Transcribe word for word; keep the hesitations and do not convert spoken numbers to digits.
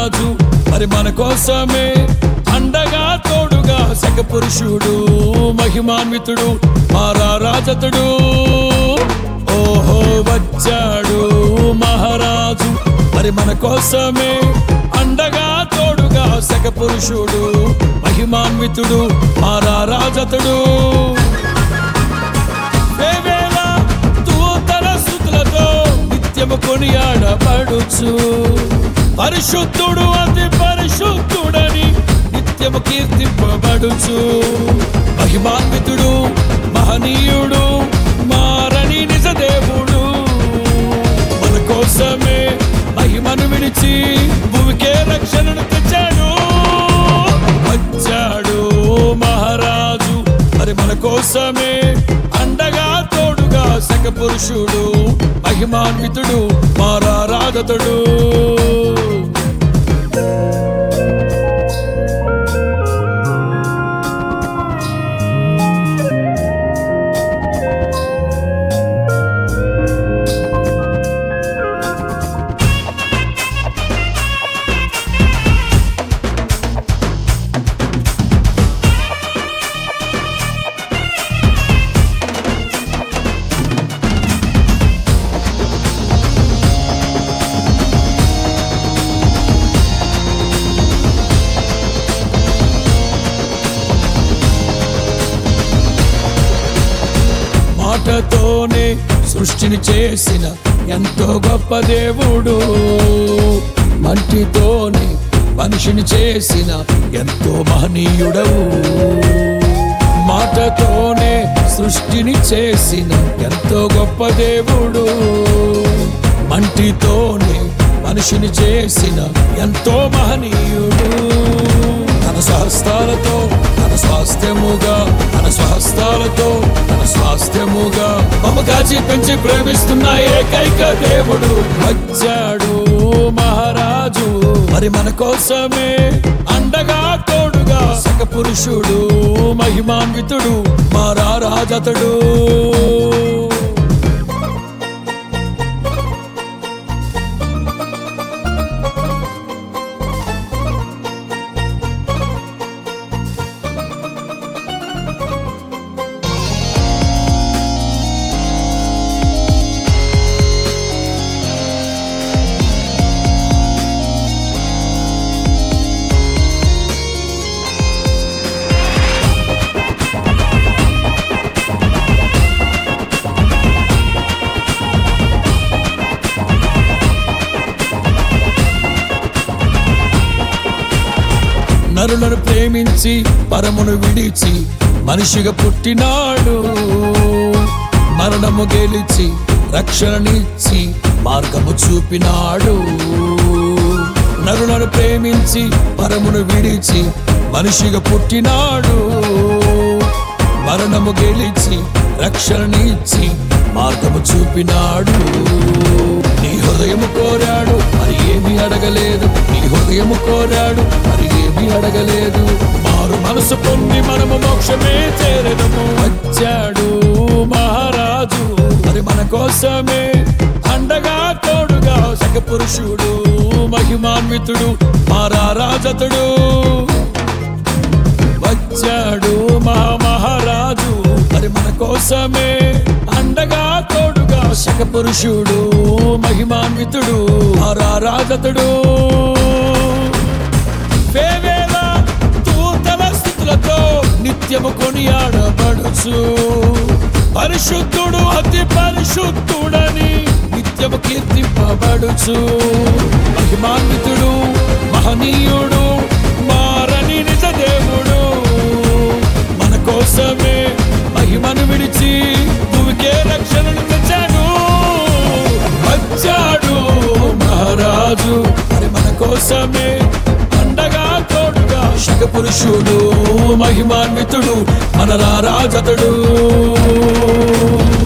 మహారాజు మరి మన కోసమే అండగా తోడుగా శక పురుషుడు మహిమాన్వితుడు మారారాజతుడు ఓహో వచ్చాడు మహారాజు మరి మన కోసమే అండగా తోడుగా శక పురుషుడు మహిమాన్వితుడు మారారాజతుడు వేవేల దూతల స్తుతులతో నిత్యము కొనియాడబడుచు పరిశుద్ధుడు అతి పరిశుద్ధుడని నిత్యము కీర్తింపబడుచు మహిమాన్వితుడు మహనీయుడు మారని నిజ దేవుడు మన కోసమే మహిమను విడిచి భూమికే రక్షణను తెచ్చాడు వచ్చాడు మహారాజు మరి మన కోసమే అండగా తోడుగా శక పురుషుడు మహిమాన్వితుడు మారారాధతుడు మాటతోనే సృష్టిని చేసిన ఎంతో గొప్ప దేవుడు మంటితోనే మనిషిని చేసిన ఎంతో మహనీయుడవు మాటతోనే సృష్టిని చేసిన ఎంతో గొప్ప దేవుడు మంటితోనే మనిషిని చేసిన ఎంతో మహనీయుడు తన స్వహస్తాలతో తన స్వాస్థ్యముగా తన స్వహస్తాలతో తన స్వాస్థ్యముగా మమ్మ కాచి పెంచి ప్రేమిస్తున్న ఏకైక దేవుడు వచ్చాడు మహారాజు మరి మన కోసమే అండగా తోడుగా శక పురుషుడు మహిమాన్వితుడు మారారాజతుడు నరులను ప్రేమించి పరమును విడిచి మనిషిగా పుట్టినాడు మరణము గెలిచి రక్షణనిచ్చి మార్గము చూపినాడు నరులను ప్రేమించి పరమును విడిచి మనిషిగా పుట్టినాడు మరణము గెలిచి రక్షణనిచ్చి మార్గము చూపినాడు నీ హృదయము కోరాడు మరి ఏమీ అడగలేదు నీ హృదయము కోరాడు మరి ఏమీ అడగలేదు మారు మనసు పొంది మనము మోక్షమే చేరదము వచ్చాడు మహారాజు మరి మన కోసమే అండగా తోడుగా శక పురుషుడు మహిమాన్వితుడు మారారాజతుడు వచ్చాడు మహామహారాజు మరి మన కోసమే అండగా తోడుగా శక పురుషుడు మహిమాన్వితుడు మారారాజతుడు వేవేల దూతల స్తుతులతో నిత్యము కొనియాడబడుచు పరిశుద్ధుడు అతి పరిశుద్ధుడని నిత్యము కీర్తింపబడుచు మహిమాన్వితుడు మహనీయుడు మారని నిజ దేవుడు మన కోసమే మహిమను విడిచి భూమికే రక్షణను తెచ్చాడు వచ్చాడు మహారాజు మరి మన కోసమే అండగా తోడుగా శక పురుషుడు మహిమాన్వితుడు మన రారాజతుడు